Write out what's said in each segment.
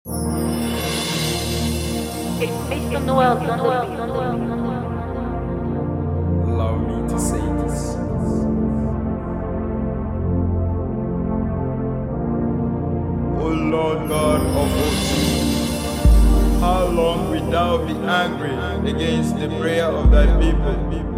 It's Mr. Noel on the beat. Allow me to say this. O Lord God of hosts, how long wilt thou be angry against the prayer of thy people?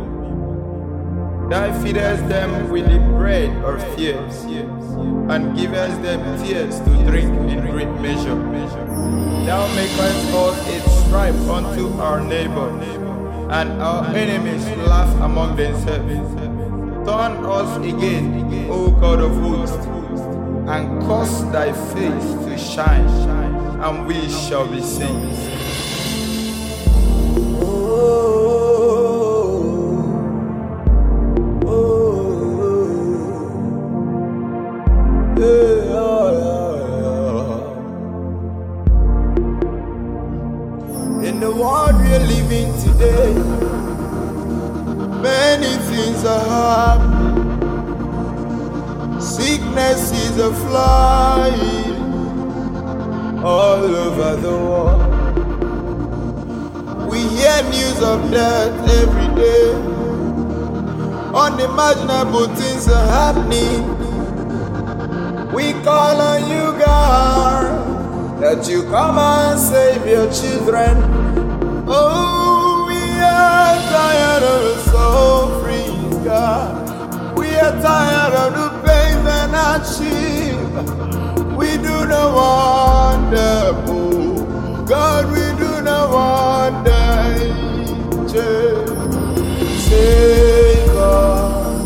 Thou feedest them with the bread of fears, and givest them tears to drink in great measure. Thou makest us a stripe unto our neighbor, and our enemies laugh among themselves. Turn us again, O God of hosts, and cause thy face to shine, and we shall be saved. In the world we are living today, many things are happening. Sickness is a flying all over the world. We hear news of death every day. Unimaginable things are happening. We call on you, God, that you come and save your children. Oh, we are tired of the suffering, God. We are tired of the pain and hardship. We do not want the move, God. We do not want danger. Save us,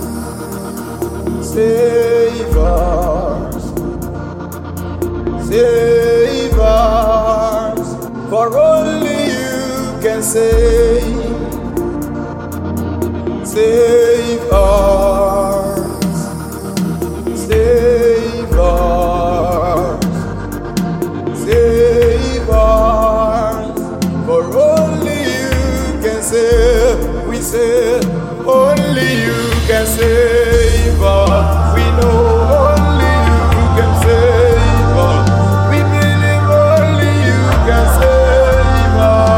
save us, save us, for only you can save. Save us, save us, save us, for only you can save. We say, only you can save us. We know only you can save us. We believe only you can save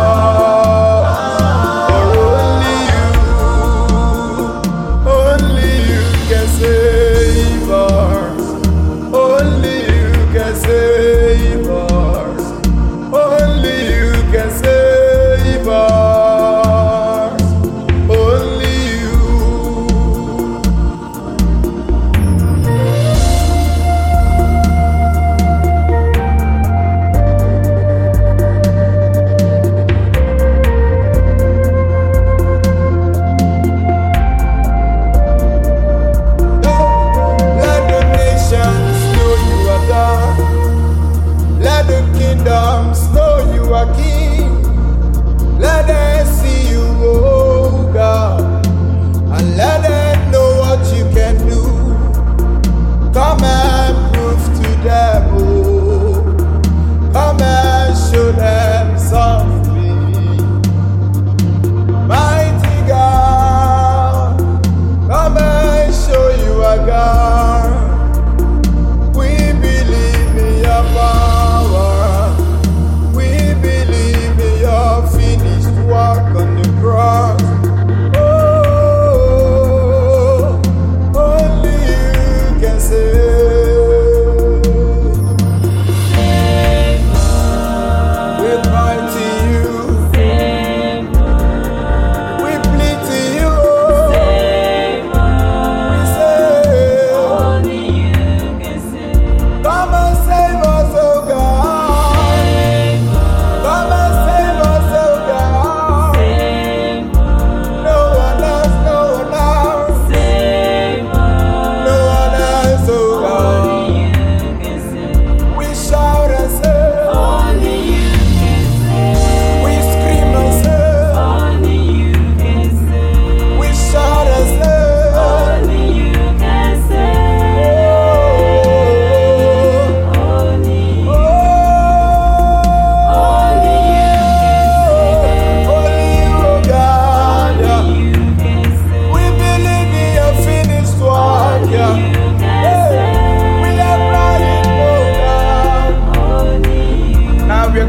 us. For only you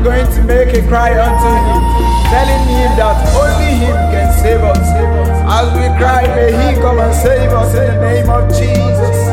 we're going to make a cry unto him, telling him that only him can save us. As we cry, may he come and save us in the name of Jesus.